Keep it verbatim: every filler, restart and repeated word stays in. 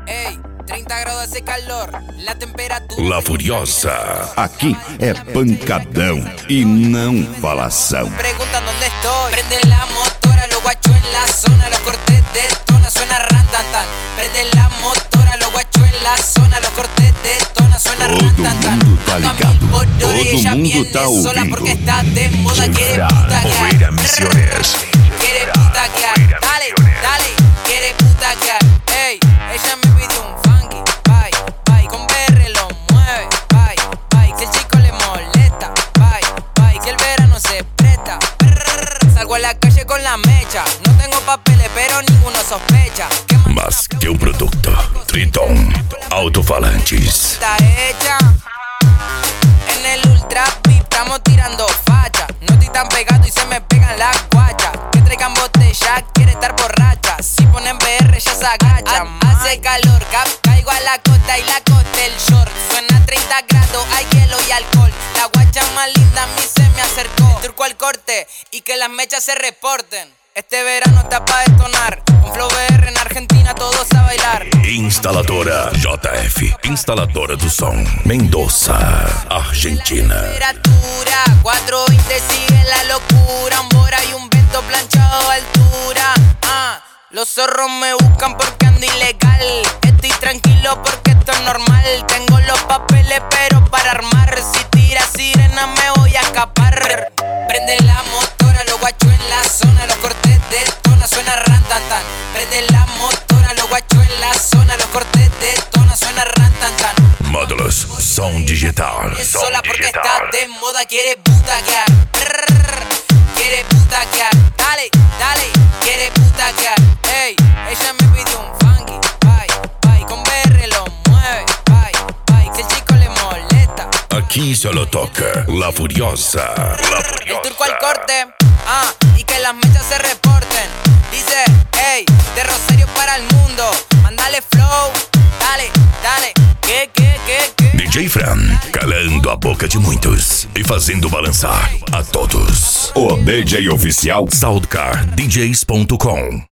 Ey, trinta graus de calor, la temperatura. La Furiosa. Aqui é pancadão e não falação. Preguntan dónde estoy. Prende la motora, los guachos en la zona, los cortes de tona suena rantantan. Prende la motora, los guachos en la zona, los cortes de tona suena rantantan. Todo mundo tá ligado. Todo mundo tá ouvindo. Porque está de moda, quiere putaquear. Oveira Misiones. Quiere putaquear, dale, dale, quiere putaquear. Ey, ella me pidió un funky, bye, bye, con B R lo mueve, bye, bye, si el chico le molesta, bye, bye, si el verano se presta, brrr, salgo a la calle con la mecha, no tengo papeles pero ninguno sospecha. Mas que um produto, Triton, alto-falantes. Está hecha, en el ultra VIP estamos tirando facha, no estoy tan pegado y se me pegan las guachas, que traigan botella, quiere estar borracha, si ponen B R ya se agachan. Hace calor, cap, caigo a la costa y la costa el short. Suena treinta grados, hay hielo y alcohol. La guacha más linda a mí se me acercó. Turco al corte y que las mechas se reporten. Este verano está pa' detonar. Con Flow B R en Argentina todos a bailar. Instaladora J F, instaladora do som, Mendoza, Argentina. Temperatura cuatro veinte, sigue la locura. Un bora y un vento planchado a altura. Ah, los zorros me buscan porque ando ilegal. Estoy tranquilo porque esto es normal. Tengo los papeles pero para armar. Si tira sirena me voy a escapar. Prende la motora, los guachos en la zona, los cortes de tona suena rantantan. Prende la motora, los guachos en la zona, los cortes de tona suena rantantan. Módulos, som digital. Es Som sola porque digital. está de moda, quiere putaquear. Brrr, quiere putaquear. Dale, dale, quiere putaquear. Ey, ella me pidió un funky, bye, bye, con B R lo mueve, bye, bye, si el chico le molesta. Aqui solo toca La Furiosa. La El Furiosa. turco al corte, ah, y que las mechas se reporten. Dice, ey, de Rosario para el mundo, mandale flow, dale, dale, que, que, que, que. D J Fran, calando a boca de muitos e fazendo balançar a todos. O D J oficial Soundcar D Js ponto com.